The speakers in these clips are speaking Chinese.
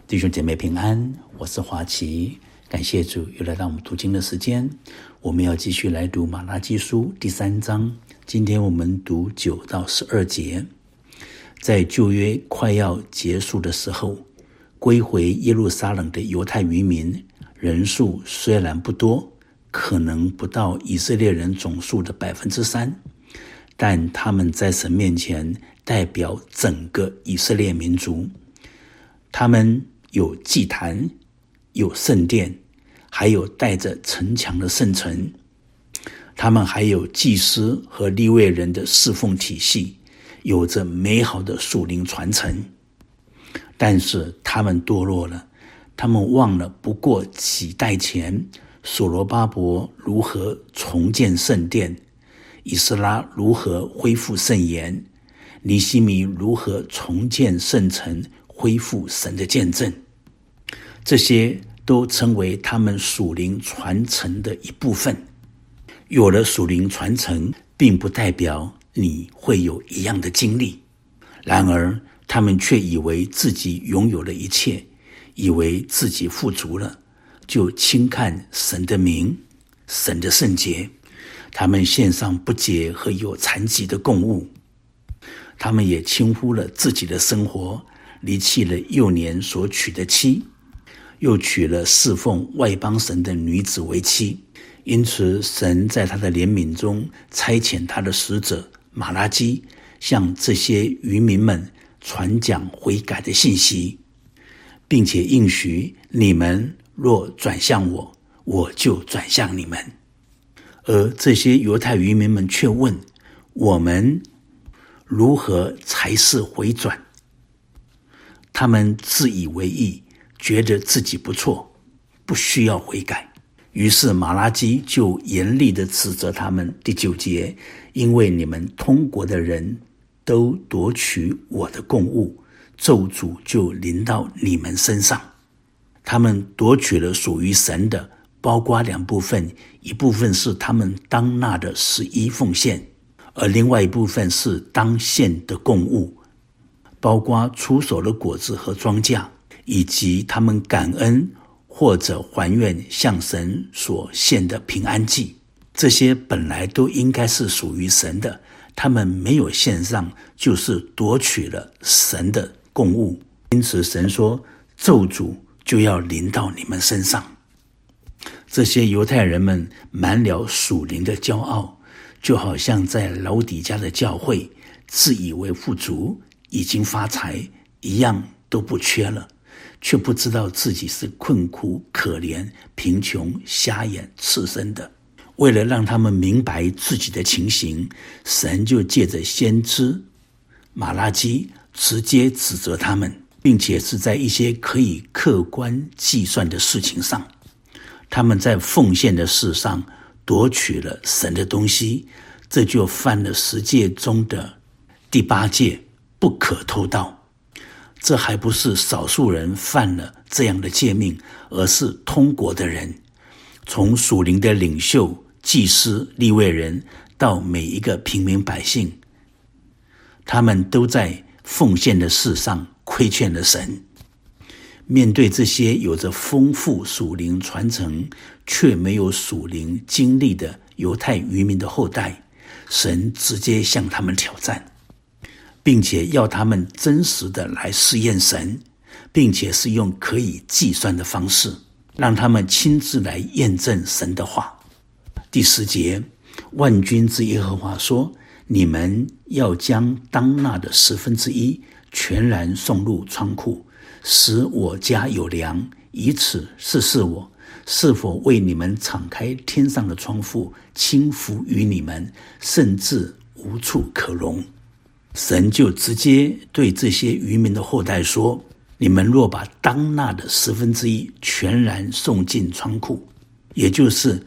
弟兄姐妹平安，我是华奇，感谢主又来到我们读经的时间。我们要继续来读马拉基书第3章，今天我们读9到12节。在旧约快要结束的时候，归回耶路撒冷的犹太渔民人数虽然不多，可能不到以色列人总数的 3%， 但他们在神面前代表整个以色列民族。他们有祭坛，有圣殿，还有带着城墙的圣城。他们还有祭司和利未人的侍奉体系，有着美好的属灵传承。但是他们堕落了，他们忘了不过几代前所罗巴伯如何重建圣殿，以斯拉如何恢复圣言，尼希米如何重建圣城，恢复神的见证。这些都成为他们属灵传承的一部分。有了属灵传承，并不代表你会有一样的经历。然而他们却以为自己拥有了一切，以为自己富足了，就轻看神的名，神的圣洁。他们献上不洁和有残疾的供物。他们也轻忽了自己的生活，离弃了幼年所娶的妻，又娶了侍奉外邦神的女子为妻。因此神在他的怜悯中差遣他的使者马拉基，向这些渔民们传讲悔改的信息，并且应许你们若转向我，我就转向你们。而这些犹太渔民们却问，我们如何才是回转？他们自以为意，觉得自己不错，不需要悔改。于是马拉基就严厉地指责他们。第9节，因为你们通国的人都夺取我的供物，咒诅就临到你们身上。他们夺取了属于神的，包括2部分，一部分是他们当纳的11奉献，而另外一部分是当献的供物，包括出手的果子和庄稼，以及他们感恩或者还愿向神所献的平安祭。这些本来都应该是属于神的，他们没有献上，就是夺取了神的供物。因此神说，咒诅就要临到你们身上。这些犹太人们满了属灵的骄傲，就好像在老底嘉的教会，自以为富足，已经发财，一样都不缺了，却不知道自己是困苦、可怜、贫穷、瞎眼、赤身的。为了让他们明白自己的情形，神就借着先知马拉基直接指责他们，并且是在一些可以客观计算的事情上。他们在奉献的事上夺取了神的东西，这就犯了10诫中的第8诫，不可偷盗。这还不是少数人犯了这样的诫命，而是通国的人，从属灵的领袖、祭司、利未人到每一个平民百姓，他们都在奉献的事上亏欠了神。面对这些有着丰富属灵传承却没有属灵经历的犹太渔民的后代，神直接向他们挑战，并且要他们真实的来试验神，并且是用可以计算的方式，让他们亲自来验证神的话。第10节，万军之耶和华说，你们要将当纳的1/10全然送入仓库，使我家有粮，以此试试我是否为你们敞开天上的窗户，倾福于你们，甚至无处可容。神就直接对这些渔民的后代说，你们若把当纳的1/10全然送进仓库，也就是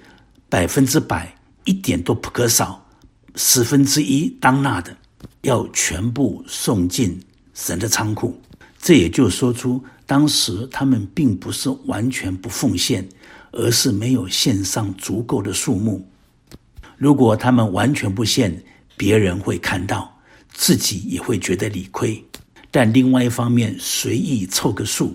100%，一点都不可少，1/10当纳的要全部送进神的仓库。这也就说出当时他们并不是完全不奉献，而是没有献上足够的数目。如果他们完全不献，别人会看到，自己也会觉得理亏。但另外一方面，随意凑个数，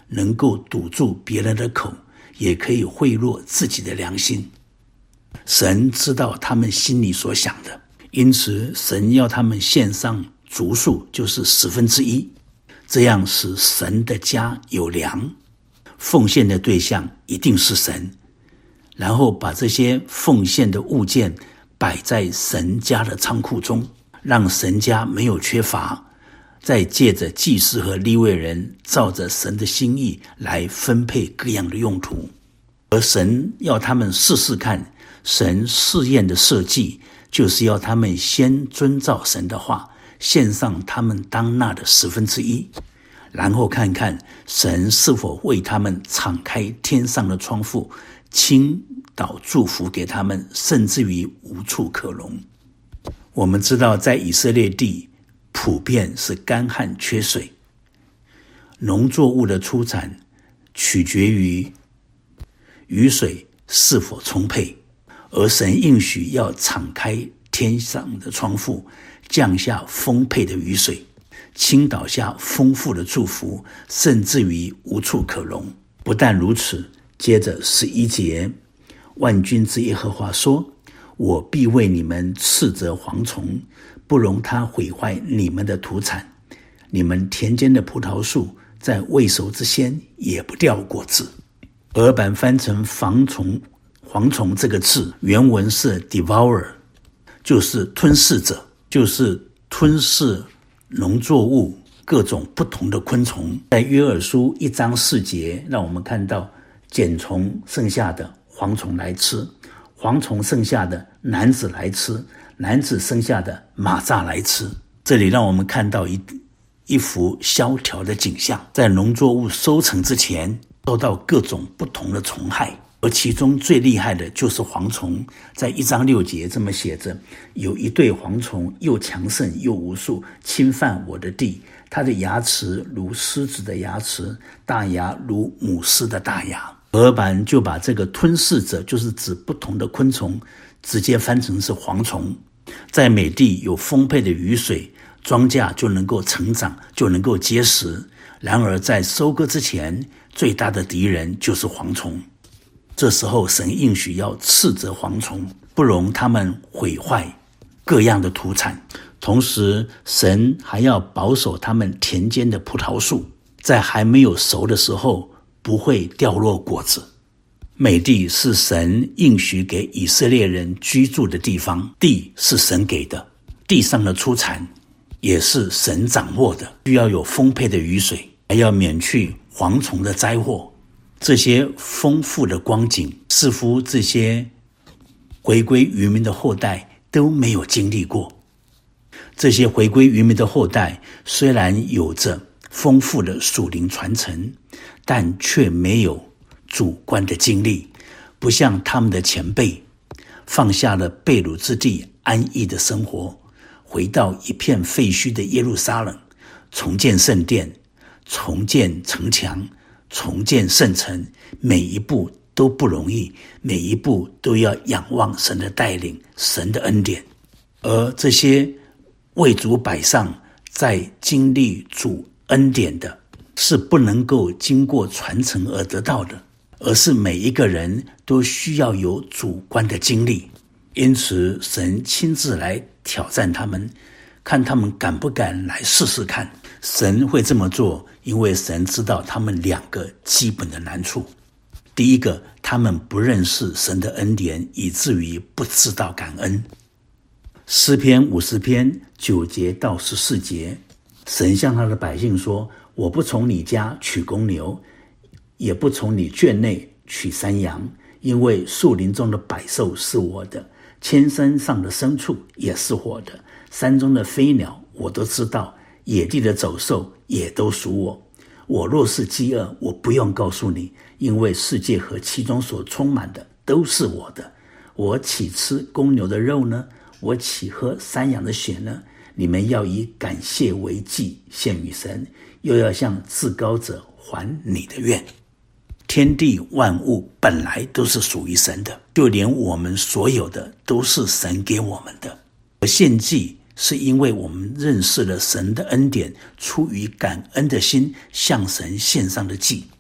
能够堵住别人的口，也可以贿赂自己的良心。神知道他们心里所想的，因此神要他们献上足数，就是1/10，这样使神的家有粮。奉献的对象一定是神，然后把这些奉献的物件摆在神家的仓库中，让神家没有缺乏，再借着祭司和利未人照着神的心意来分配各样的用途。而神要他们试试看，神试验的设计就是要他们先遵照神的话，献上他们当纳的1/10，然后看看神是否为他们敞开天上的窗户，倾倒祝福给他们，甚至于无处可容。我们知道在以色列地普遍是干旱缺水，农作物的出产取决于雨水是否充沛，而神应许要敞开天上的窗户，降下丰沛的雨水，倾倒下丰富的祝福，甚至于无处可容。不但如此，接着11节，万军之耶和华说，我必为你们斥责蝗虫，不容它毁坏你们的土产，你们田间的葡萄树在未熟之先也不掉果子。俄版翻成蝗虫这个字，原文是 devour， 就是吞噬者，就是吞噬农作物各种不同的昆虫。在约珥书1章4节，让我们看到茧虫剩下的蝗虫来吃，蝗虫剩下的男子来吃，男子剩下的蚂蚱来吃。这里让我们看到一幅萧条的景象，在农作物收成之前受到各种不同的虫害，而其中最厉害的就是蝗虫。在1章6节这么写着，有一对蝗虫又强盛又无数，侵犯我的地，它的牙齿如狮子的牙齿，大牙如母狮的大牙。俄版就把这个吞噬者，就是指不同的昆虫，直接翻成是蝗虫。在美地有丰沛的雨水，庄稼就能够成长，就能够结实。然而在收割之前，最大的敌人就是蝗虫。这时候神应许要斥责蝗虫，不容他们毁坏各样的土产。同时神还要保守他们田间的葡萄树，在还没有熟的时候不会掉落果子。美地是神应许给以色列人居住的地方，地是神给的，地上的出产也是神掌握的，需要有丰沛的雨水，还要免去蝗虫的灾祸。这些丰富的光景，似乎这些回归渔民的后代都没有经历过。这些回归渔民的后代虽然有着丰富的属灵传承，但却没有主观的经历，不像他们的前辈放下了被掳之地安逸的生活，回到一片废墟的耶路撒冷，重建圣殿，重建城墙，重建圣城，每一步都不容易，每一步都要仰望神的带领，神的恩典。而这些为主摆上在经历主恩典的，是不能够经过传承而得到的，而是每一个人都需要有主观的经历。因此神亲自来挑战他们，看他们敢不敢来试试看。神会这么做，因为神知道他们2个基本的难处。第一个，他们不认识神的恩典，以至于不知道感恩。诗篇50篇9节到14节，神向他的百姓说，我不从你家取公牛，也不从你圈内取山羊，因为树林中的百兽是我的，千山上的牲畜也是我的，山中的飞鸟我都知道，野地的走兽也都属我。我若是饥饿，我不用告诉你，因为世界和其中所充满的都是我的。我岂吃公牛的肉呢？我岂喝山羊的血呢？你们要以感谢为祭献与神，又要向至高者还你的愿。天地万物本来都是属于神的，就连我们所有的都是神给我们的。而献祭是因为我们认识了神的恩典，出于感恩的心向神献上的祭。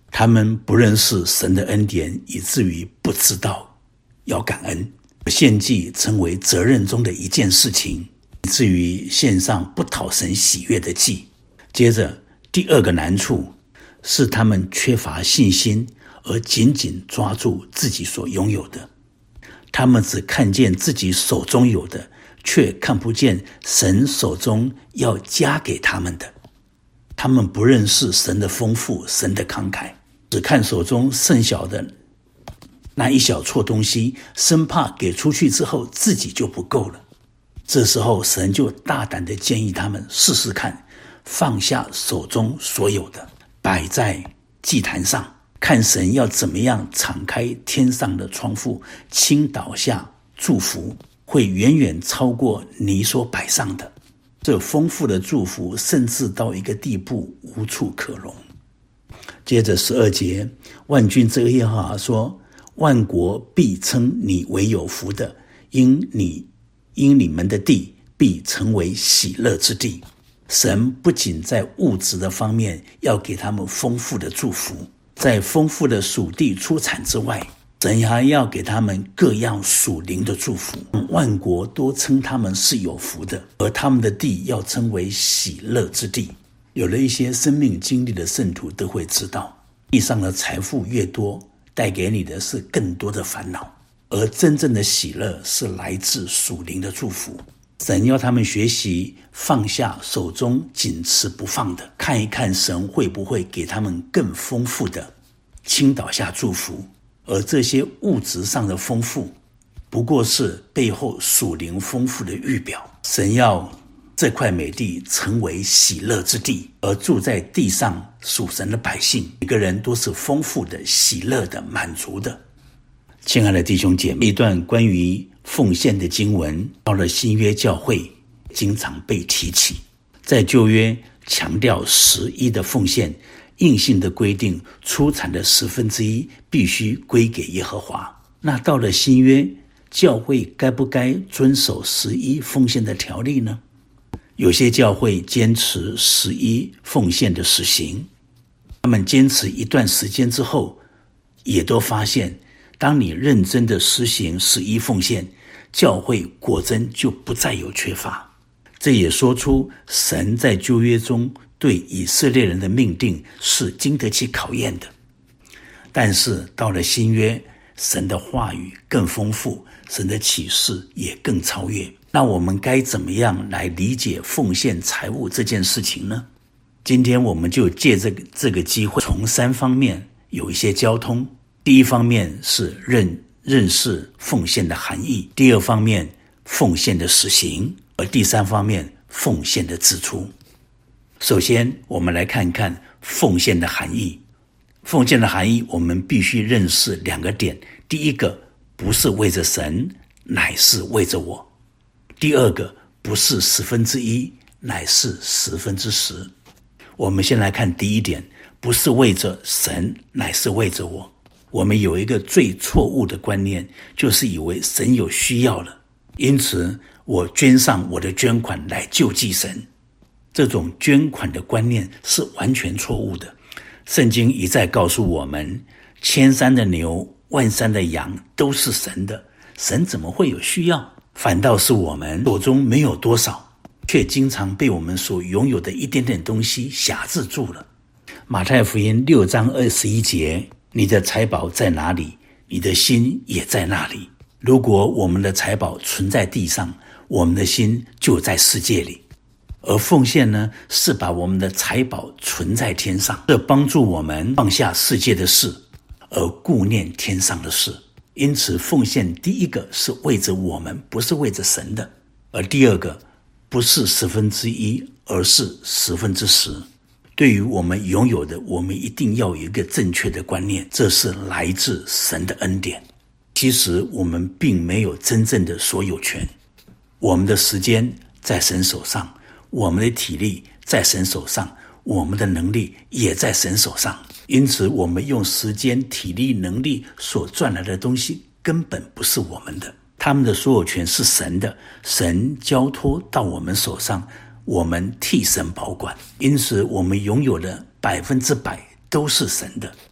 他们不认识神的恩典，以至于不知道要感恩。献祭成为责任中的一件事情，以至于献上不讨神喜悦的祭。接着第二个难处是他们缺乏信心，而紧紧抓住自己所拥有的。他们只看见自己手中有的，却看不见神手中要加给他们的。他们不认识神的丰富，神的慷慨，只看手中剩小的那一小撮东西，生怕给出去之后自己就不够了。这时候神就大胆地建议他们试试看，放下手中所有的，摆在祭坛上，看神要怎么样敞开天上的窗户，倾倒下祝福，会远远超过你所摆上的。这丰富的祝福甚至到一个地步无处可容。接着12节，万军之耶和华说，万国必称你为有福的，因你们的地必成为喜乐之地。神不仅在物质的方面要给他们丰富的祝福，在丰富的属地出产之外，神还要给他们各样属灵的祝福。万国都称他们是有福的，而他们的地要称为喜乐之地。有了一些生命经历的圣徒都会知道，地上的财富越多，带给你的是更多的烦恼，而真正的喜乐是来自属灵的祝福。神要他们学习放下手中紧持不放的，看一看神会不会给他们更丰富的倾倒下祝福。而这些物质上的丰富不过是背后属灵丰富的预表。神要这块美地成为喜乐之地，而住在地上属神的百姓，每个人都是丰富的、喜乐的、满足的。亲爱的弟兄姐妹，一段关于奉献的经文到了新约教会经常被提起。在旧约强调11的奉献，硬性的规定出产的1/10必须归给耶和华。那到了新约，教会该不该遵守11奉献的条例呢？有些教会坚持11奉献的实行，他们坚持一段时间之后，也都发现当你认真的实行11奉献，教会果真就不再有缺乏。这也说出神在旧约中对以色列人的命定是经得起考验的。但是到了新约，神的话语更丰富，神的启示也更超越。那我们该怎么样来理解奉献财物这件事情呢？今天我们就借这个机会，从3方面有一些交通。第一方面是认识奉献的含义，第二方面奉献的实行，而第三方面奉献的支出。首先我们来看看奉献的含义。奉献的含义我们必须认识2个点。第一个，不是为着神，乃是为着我。第二个，不是1/10，乃是10%。我们先来看第一点，不是为着神，乃是为着我。我们有一个最错误的观念，就是以为神有需要了，因此我捐上我的捐款来救济神。这种捐款的观念是完全错误的。圣经一再告诉我们，千山的牛，万山的羊都是神的，神怎么会有需要？反倒是我们手中没有多少，却经常被我们所拥有的一点点东西辖制住了。马太福音6章21节，你的财宝在哪里，你的心也在那里。如果我们的财宝存在地上，我们的心就在世界里。而奉献呢，是把我们的财宝存在天上，这帮助我们放下世界的事，而顾念天上的事。因此奉献第一个是为着我们，不是为着神的。而第二个不是1/10，而是10%。对于我们拥有的，我们一定要有一个正确的观念，这是来自神的恩典。其实我们并没有真正的所有权。我们的时间在神手上，我们的体力在神手上，我们的能力也在神手上。因此我们用时间、体力、能力所赚来的东西根本不是我们的，他们的所有权是神的，神交托到我们手上，我们替神保管。因此我们拥有的100%都是神的。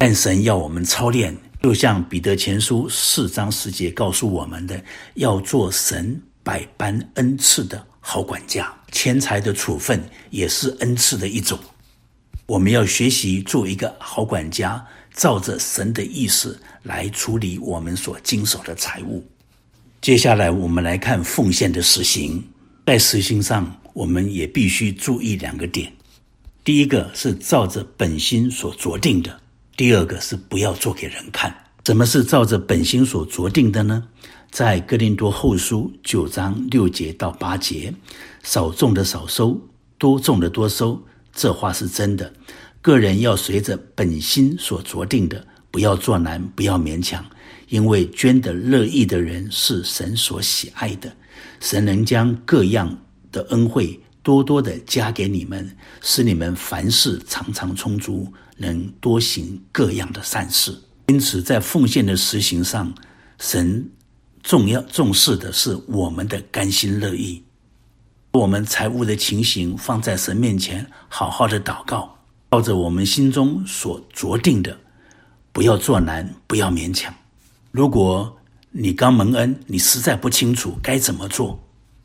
但神要我们操练，就像彼得前书4章10节告诉我们的，要做神百般恩赐的好管家。钱财的处分也是恩赐的一种，我们要学习做一个好管家，照着神的意思来处理我们所经手的财物。接下来我们来看奉献的实行。在实行上，我们也必须注意2个点。第一个是照着本心所酌定的，第二个是不要做给人看。什么是照着本心所酌定的呢？在哥林多后书9章6节到8节，少种的少收，多种的多收，这话是真的。个人要随着本心所酌定的，不要作难，不要勉强，因为捐得乐意的人是神所喜爱的。神能将各样的恩惠多多的加给你们，使你们凡事常常充足，能多行各样的善事。因此在奉献的实行上，神重视的是我们的甘心乐意。我们财务的情形放在神面前，好好的祷告，照着我们心中所酌定的，不要作难，不要勉强。如果你刚蒙恩，你实在不清楚该怎么做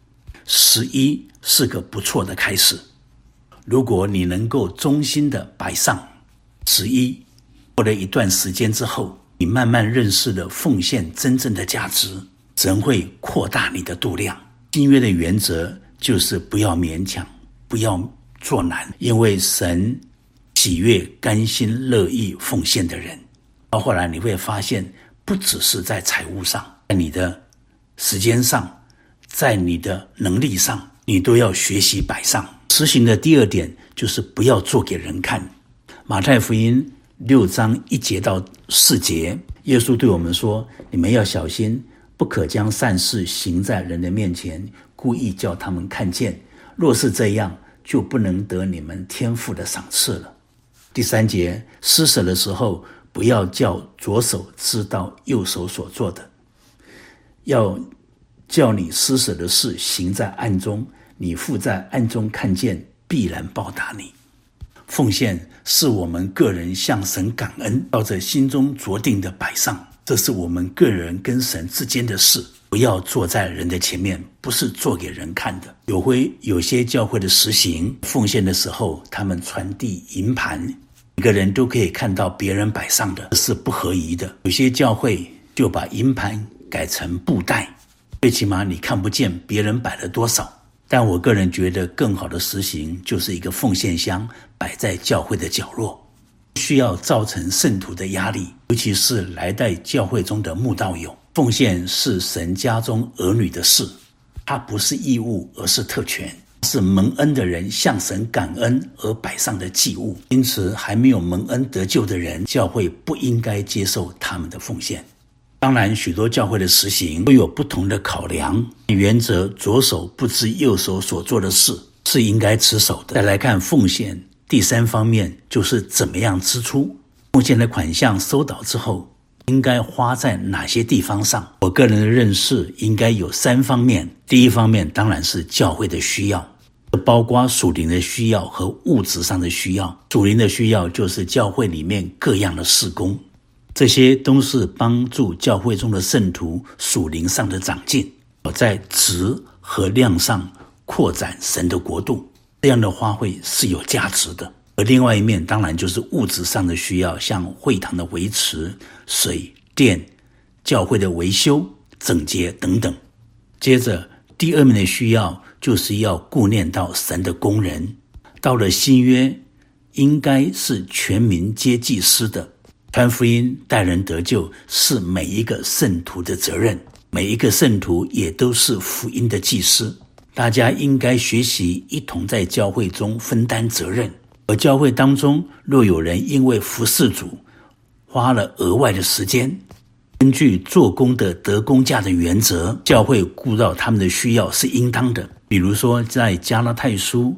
，11是个不错的开始。如果你能够忠心的摆上11，过了一段时间之后，你慢慢认识了奉献真正的价值，神会扩大你的度量。新约的原则就是不要勉强，不要做难，因为神喜悦甘心乐意奉献的人。到后来你会发现，不只是在财务上，在你的时间上，在你的能力上，你都要学习摆上。实行的第2点就是不要做给人看。马太福音6章1节到4节，耶稣对我们说，你们要小心，不可将善事行在人的面前，故意叫他们看见，若是这样，就不能得你们天父的赏赐了。第3节，施舍的时候，不要叫左手知道右手所做的，要叫你施舍的事行在暗中，你父在暗中看见，必然报答你。奉献是我们个人向神感恩，照着心中酌定的摆上，这是我们个人跟神之间的事，不要坐在人的前面，不是做给人看的。有些教会的实行奉献的时候，他们传递银盘，每个人都可以看到别人摆上的，这是不合宜的。有些教会就把银盘改成布袋，最起码你看不见别人摆了多少。但我个人觉得更好的实行就是一个奉献箱摆在教会的角落，需要造成圣徒的压力，尤其是来在教会中的慕道友。奉献是神家中儿女的事，它不是义务，而是特权，是蒙恩的人向神感恩而摆上的祭物。因此还没有蒙恩得救的人，教会不应该接受他们的奉献。当然许多教会的实行都有不同的考量，原则左手不知右手所做的事是应该持守的。再来看奉献第3方面，就是怎么样支出。奉献的款项收到之后，应该花在哪些地方上？我个人的认识应该有3方面。第一方面当然是教会的需要，包括属灵的需要和物质上的需要。属灵的需要就是教会里面各样的事工，这些都是帮助教会中的圣徒属灵上的长进，在质和量上扩展神的国度，这样的花费是有价值的。而另外一面当然就是物质上的需要，像会堂的维持、水电、教会的维修、整洁等等。接着第2面的需要就是要顾念到神的工人，到了新约应该是全民皆祭司的，传福音带人得救是每一个圣徒的责任，每一个圣徒也都是福音的祭司。大家应该学习一同在教会中分担责任。而教会当中若有人因为服事主花了额外的时间，根据做工的得工价的原则，教会顾到他们的需要是应当的。比如说在加拉太书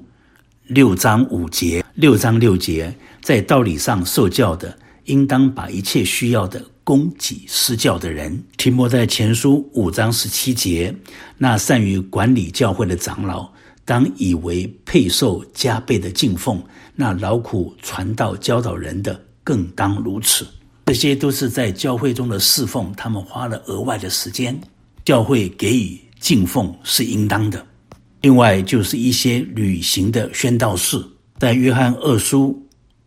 6章6节，在道理上受教的应当把一切需要的供给施教的人。提摩太前书5章17节，那善于管理教会的长老，当以为配受加倍的敬奉，那劳苦传道教导人的更当如此。这些都是在教会中的侍奉，他们花了额外的时间，教会给予敬奉是应当的。另外就是一些旅行的宣道士，在约翰2书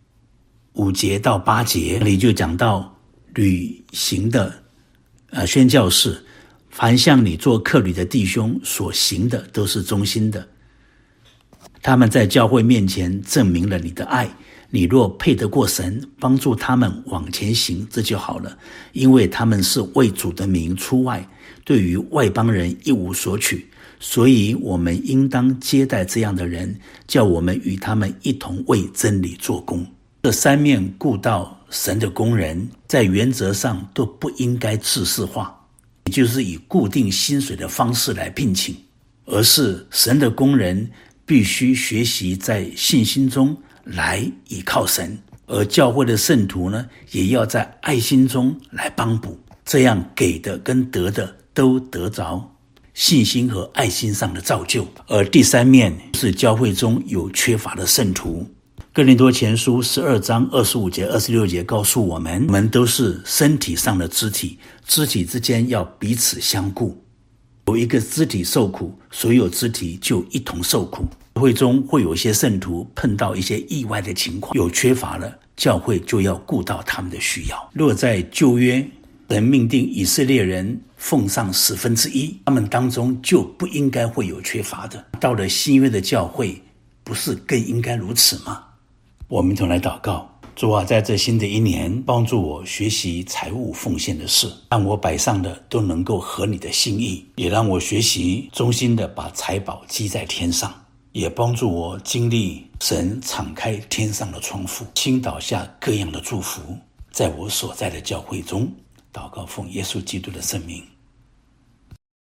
5节到8节里就讲到旅行的宣教士，凡向你做客旅的弟兄所行的都是忠心的，他们在教会面前证明了你的爱，你若配得过神，帮助他们往前行，这就好了，因为他们是为主的名出外，对于外邦人一无所取，所以我们应当接待这样的人，叫我们与他们一同为真理做工。这三面顾到神的工人，在原则上都不应该制式化，也就是以固定薪水的方式来聘请，而是神的工人必须学习在信心中来依靠神，而教会的圣徒呢，也要在爱心中来帮补，这样给的跟得的都得着信心和爱心上的造就。而第三面是教会中有缺乏的圣徒。哥林多前书12章25节26节告诉我们都是身体上的肢体，肢体之间要彼此相顾，有一个肢体受苦，所有肢体就一同受苦。教会中会有些圣徒碰到一些意外的情况，有缺乏了，教会就要顾到他们的需要。若在旧约神命定以色列人奉上1/10，他们当中就不应该会有缺乏的。到了新约的教会，不是更应该如此吗？我们一同来祷告。主啊，在这新的一年，帮助我学习财务奉献的事，让我摆上的都能够合你的心意，也让我学习忠心的把财宝积在天上，也帮助我经历神敞开天上的窗户，倾倒下各样的祝福，在我所在的教会中。祷告奉耶稣基督的圣名。